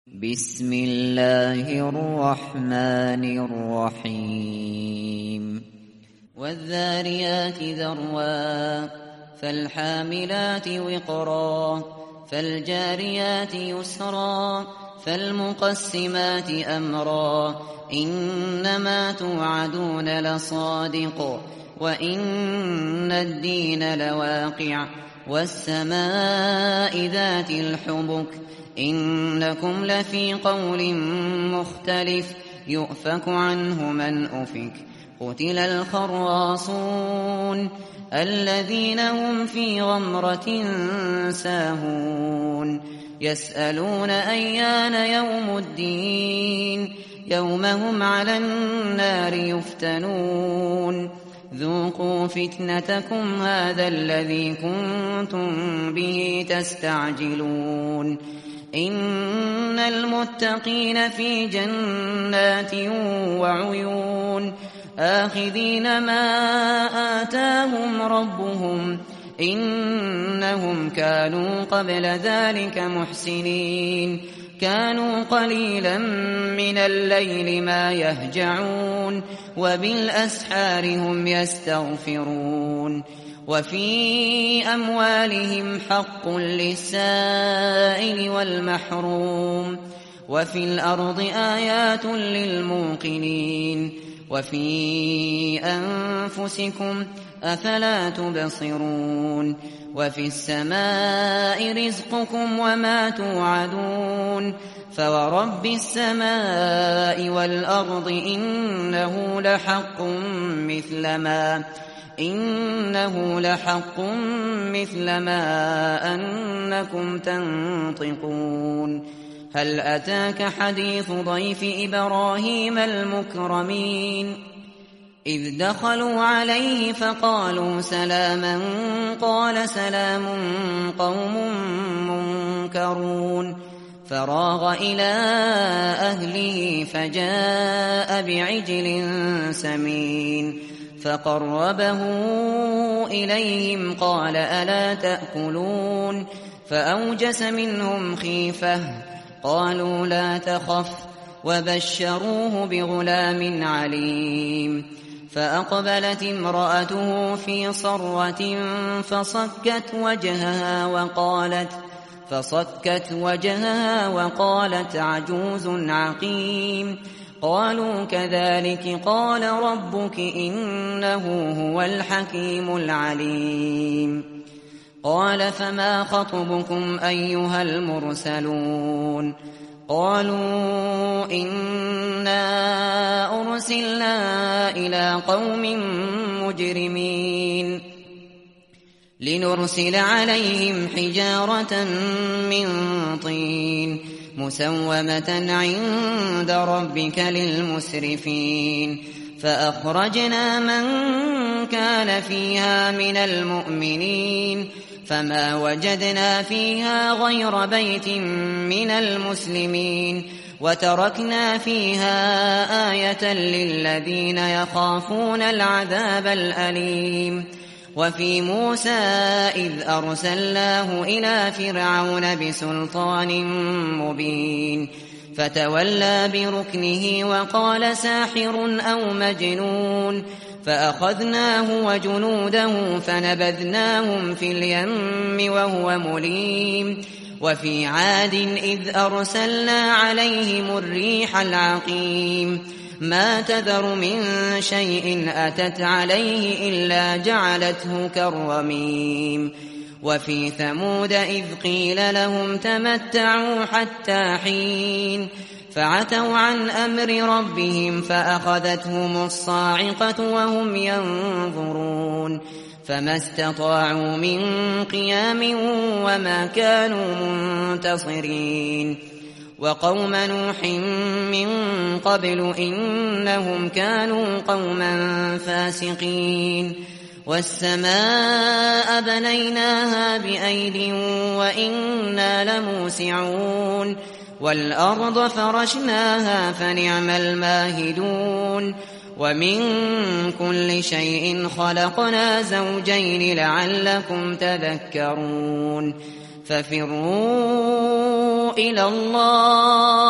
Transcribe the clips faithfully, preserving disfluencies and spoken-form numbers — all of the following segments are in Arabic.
بسم الله الرحمن الرحيم والذاريات ذروا فالحاملات وقرا فالجاريات يسرا فالمقسمات أمرا إنما توعدون لصادق وإن الدين لواقع والسماء ذات الحبك إنكم لفي قول مختلف يؤفك عنه من أفك قتل الخراصون الذين هم في غمرة ساهون يسألون أيان يوم الدين يوم هم على النار يفتنون ذوقوا فتنتكم هذا الذي كنتم به تستعجلون إن المتقين في جنات وعيون آخذين ما آتاهم ربهم إنهم كانوا قبل ذلك محسنين كانوا قليلا من الليل ما يهجعون وبالأسحار هم يستغفرون وفي أموالهم حق للسائل والمحروم وفي الأرض آيات للموقنين وفي أنفسكم أفلا تبصرون وفي السماء رزقكم وما توعدون فورب السماء والأرض إنه لحق مثل ما إنه لحق مثل ما أنكم تنطقون هل أتاك حديث ضيف إبراهيم المكرمين إذ دخلوا عليه فقالوا سلاما قال سلام قوم منكرون فراغ إلى أهله فجاء بعجل سمين فقربه إليهم قال ألا تأكلون فأوجس منهم خيفة قالوا لا تخف وبشروه بغلام عليم فأقبلت امرأته في صرة فصكت وجهها وقالت فصكت وجهها وقالت عجوز عقيم قالوا كذلك قال ربك إنه هو الحكيم العليم قال فما خطبكم أيها المرسلون قالوا إنا أرسلنا إلى قوم مجرمين لنرسل عليهم حجارة من طين مسومة عند ربك للمسرفين فأخرجنا من كان فيها من المؤمنين فما وجدنا فيها غير بيت من المسلمين وتركنا فيها آية للذين يخافون العذاب الأليم وفي موسى إذ أرسلناه إلى فرعون بسلطان مبين فتولى بركنه وقال ساحر أو مجنون فأخذناه وجنوده فنبذناهم في اليم وهو مليم وفي عاد إذ أرسلنا عليهم الريح العقيم ما تذر من شيء أتت عليه إلا جعلته كالرميم وفي ثمود إذ قيل لهم تمتعوا حتى حين فعتوا عن أمر ربهم فأخذتهم الصاعقة وهم ينظرون فما استطاعوا من قيام وما كانوا منتصرين وقوم نوح من قبل إنهم كانوا قوما فاسقين والسماء بنيناها بأيد وإنا لموسعون والأرض فرشناها فنعم الماهدون ومن كل شيء خلقنا زوجين لعلكم تذكرون ففروا إلى الله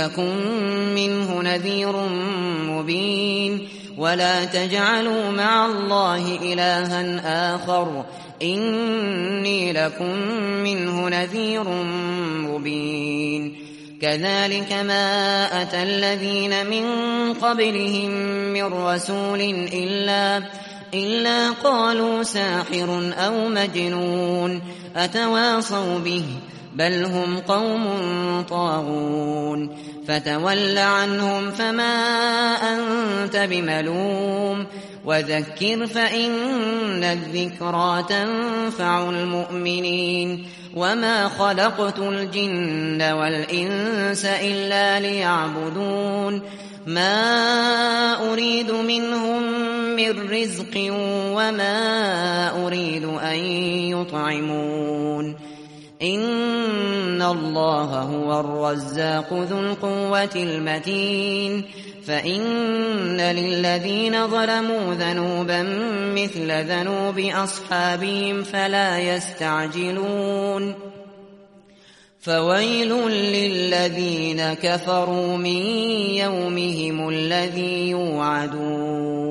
لكم منه نذير مبين ولا تجعلوا مع الله إلها آخر إني لكم منه نذير مبين كذلك ما أتى الذين من قبلهم من رسول إلا, إلا قالوا ساحر أو مجنون أتواصوا به بل هم قوم طاغون فتول عنهم فما أنت بملوم وذكر فإن الذكرى تنفع المؤمنين وما خلقت الجن والإنس إلا ليعبدون ما أريد منهم من رزق وما أريد أن يطعمون إن الله هو الرزاق ذو القوة المتين فإن للذين ظلموا ذنوبا مثل ذنوب أصحابهم فلا يستعجلون فويل للذين كفروا من يومهم الذي يوعدون